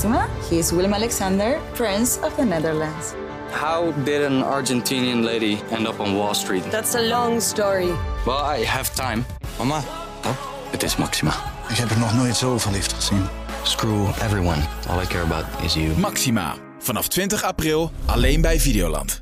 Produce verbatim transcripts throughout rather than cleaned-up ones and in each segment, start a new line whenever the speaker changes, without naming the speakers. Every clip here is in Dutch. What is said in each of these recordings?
Maxima, he is Willem-Alexander, Prince of the Netherlands.
How did an Argentinian lady end up on Wall Street?
That's a long story.
Well, I have time.
Mama,
Oh, het is Maxima.
ik heb er nog nooit zo verliefd gezien.
Screw everyone. All I care about is you.
Maxima. Vanaf twintig april alleen bij Videoland.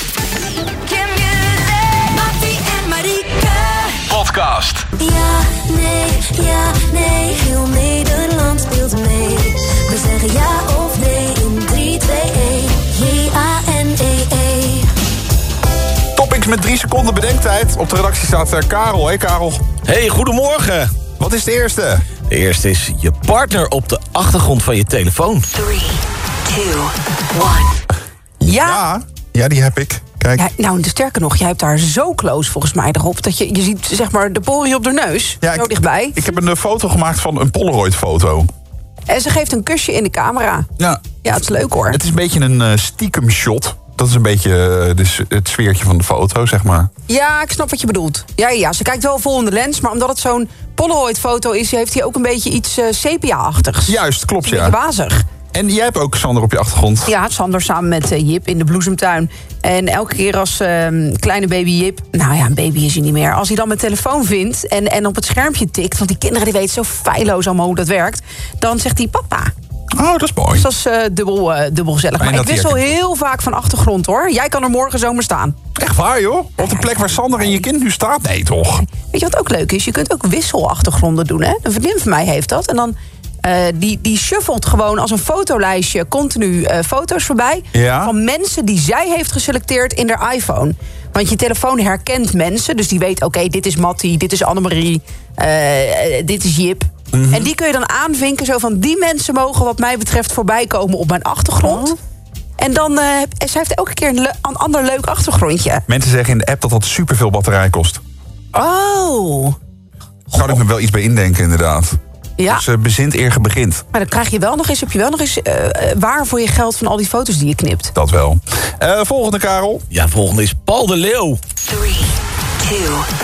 Mattie en Marieke.
Podcast.
Ja, nee, ja, nee. Heel Nederland speelt mee. We zeggen ja of nee in drie, twee, één. J A N E E.
Topics met drie seconden bedenktijd. Op de redactie staat uh, Karel. Hey Karel.
Hey, goedemorgen.
Wat is de eerste?
De eerste is je partner op de achtergrond van je telefoon.
drie, twee, één.
Ja.
Ja, ja, die heb ik. Kijk.
Ja, nou, sterker nog, jij hebt daar zo close volgens mij erop... dat je, je ziet zeg maar de poriën op de neus,
Ja,
zo
ik,
dichtbij.
Ik heb een uh, foto gemaakt van een Polaroid-foto.
En ze geeft een kusje in de camera.
Ja,
Ja, het is leuk hoor.
Het is een beetje een uh, stiekem shot. Dat is een beetje uh, de, s- het sfeertje van de foto, zeg maar.
Ja, ik snap wat je bedoelt. Ja, ja, ze kijkt wel vol in de lens, maar omdat het zo'n Polaroid-foto is... heeft hij ook een beetje iets uh, sepia-achtigs.
Juist, klopt,
Een
ja.
beetje wazig.
En jij hebt ook Sander op je achtergrond.
Ja, Sander samen met uh, Jip in de bloesemtuin. En elke keer als uh, kleine baby Jip... nou ja, een baby is hij niet meer. Als hij dan mijn telefoon vindt en, en op het schermpje tikt... want die kinderen die weten zo feilloos allemaal hoe dat werkt... dan zegt hij papa.
Oh, dat is mooi.
Dus dat is uh, dubbel, uh, dubbel gezellig.
Fijn
Maar ik
dat hij
wissel
herkent.
heel vaak van achtergrond, hoor. Jij kan er morgen zomaar staan.
Echt waar, joh? Op de plek waar Sander en je kind nu staat? Nee, toch?
Weet je wat ook leuk is? Je kunt ook wisselachtergronden doen, hè? Een vriendin van mij heeft dat. En dan... Uh, die, die shuffelt gewoon als een fotolijstje continu uh, foto's voorbij...
Ja.
van mensen die zij heeft geselecteerd in haar iPhone. Want je telefoon herkent mensen, dus die weet... oké, dit is Mattie, dit is Annemarie, uh, uh, dit is Jip.
Mhm.
En die kun je dan aanvinken, zo van... die mensen mogen wat mij betreft voorbij komen op mijn achtergrond.
Oh.
En dan, uh, zij heeft elke keer een, le- een ander leuk achtergrondje.
Mensen zeggen in de app dat dat superveel batterij kost.
Oh,
Zou ik me wel iets bij indenken, inderdaad.
ja.
Dus uh, bezint eer ge begint.
Maar dan krijg je wel nog eens, heb je wel nog eens uh, uh, waar voor je geld van al die foto's die je knipt.
Dat wel. Uh, volgende, Karel.
Ja, volgende is Paul de Leeuw.
drie, twee,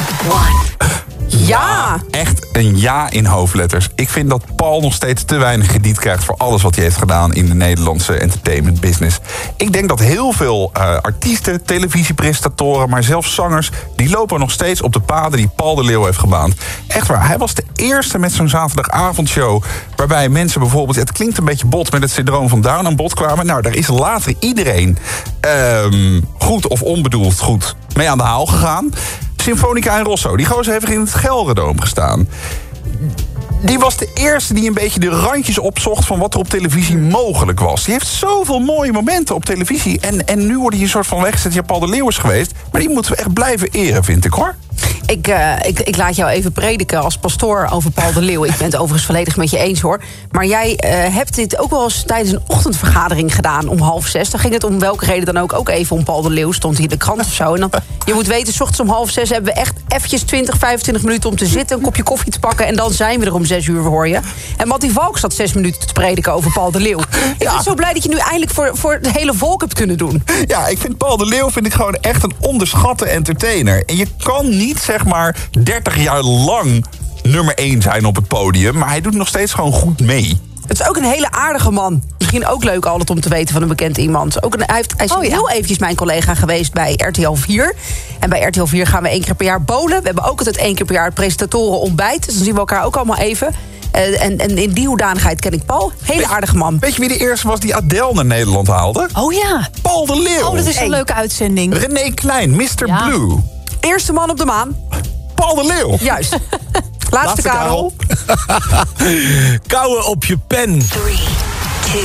één.
Ja!
Echt een ja in hoofdletters. Ik vind dat Paul nog steeds te weinig krediet krijgt... voor alles wat hij heeft gedaan in de Nederlandse entertainment business. Ik denk dat heel veel uh, artiesten, televisiepresentatoren... maar zelfs zangers, die lopen nog steeds op de paden... die Paul de Leeuw heeft gebaand. Echt waar, hij was de eerste met zo'n zaterdagavondshow... waarbij mensen bijvoorbeeld, het klinkt een beetje bot... met het syndroom van Down aan bod kwamen. Nou, daar is later iedereen um, goed of onbedoeld goed mee aan de haal gegaan... Symfonica en Rosso, die gozer heeft er in het Gelredome gestaan. Die was de eerste die een beetje de randjes opzocht... van wat er op televisie mogelijk was. Die heeft zoveel mooie momenten op televisie. En, en nu wordt hij een soort van weggezet. Ja, Paul de Leeuw is geweest. Maar die moeten we echt blijven eren, vind ik, hoor.
Ik, uh, ik, ik laat jou even prediken als pastoor over Paul de Leeuw. Ik ben het overigens volledig met je eens, hoor. Maar jij uh, hebt dit ook wel eens tijdens een ochtendvergadering gedaan om half zes. Dan ging het om welke reden dan ook, ook even om Paul de Leeuw. Stond hij in de krant of zo. En dan, je moet weten, 's ochtends om half zes hebben we echt eventjes twintig, vijfentwintig minuten om te zitten... een kopje koffie te pakken en dan zijn we er om zes uur, hoor je. En Mattie Valk zat zes minuten te prediken over Paul de Leeuw. Ik ben zo blij dat je nu eindelijk voor, voor het hele volk hebt kunnen doen.
Ja, ik vind Paul de Leeuw vind ik gewoon echt een onderschatte entertainer. En je kan niet, zeg maar, dertig jaar lang nummer één zijn op het podium... maar hij doet nog steeds gewoon goed mee.
Het is ook een hele aardige man. Misschien ook leuk altijd om te weten van een bekend iemand. Ook een, hij, heeft, hij is
Oh, ja.
heel eventjes mijn collega geweest bij R T L vier. En bij R T L vier gaan we één keer per jaar bowlen. We hebben ook altijd één keer per jaar het presentatoren ontbijt. Dus dan zien we elkaar ook allemaal even. Uh, en, en in die hoedanigheid ken ik Paul. Hele
Weet-
aardige man.
Weet je wie de eerste was die Adele naar Nederland haalde?
Oh ja.
Paul de Leeuw.
Oh, dat is een
Hey.
leuke uitzending.
René Klein, mister
Ja.
Blue.
Eerste man op de maan.
Paul de Leeuw.
Juist. Laatste,
Laatste
Karel.
Kauwen op je pen.
drie, twee,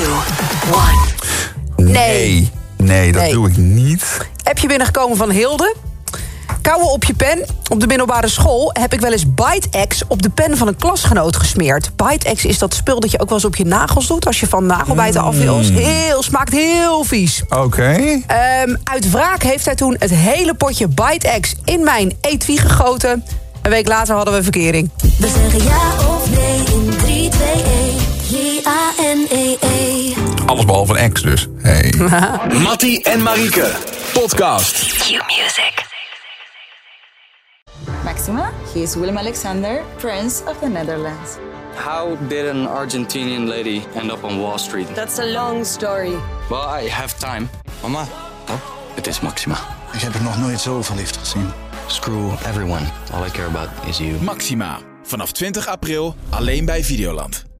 één.
Nee. Nee, dat
Nee.
doe ik niet.
Appje binnengekomen van Hilde. Kauwen op je pen. Op de middelbare school heb ik wel eens Bite-X op de pen van een klasgenoot gesmeerd. Bite-X is dat spul dat je ook wel eens op je nagels doet... als je van nagelbijten af wil. Heel, smaakt heel vies.
Oké.
Um, uit wraak heeft hij toen het hele potje Bite-X in mijn etui gegoten. Een week later hadden we verkering.
We zeggen ja of nee in drie, twee, één. J A N E E.
Alles behalve een ex dus. Hey.
Mattie en Marieke. Podcast.
Q-music.
Maxima, he is Willem-Alexander, Prince of the Netherlands.
How did an Argentinian lady end up on Wall Street?
That's a long story.
Well, I have time.
Mama,
Oh, het is Maxima.
ik heb er nog nooit zo verliefd gezien.
Screw everyone. All I care about is you.
Maxima. Vanaf twintig april alleen bij Videoland.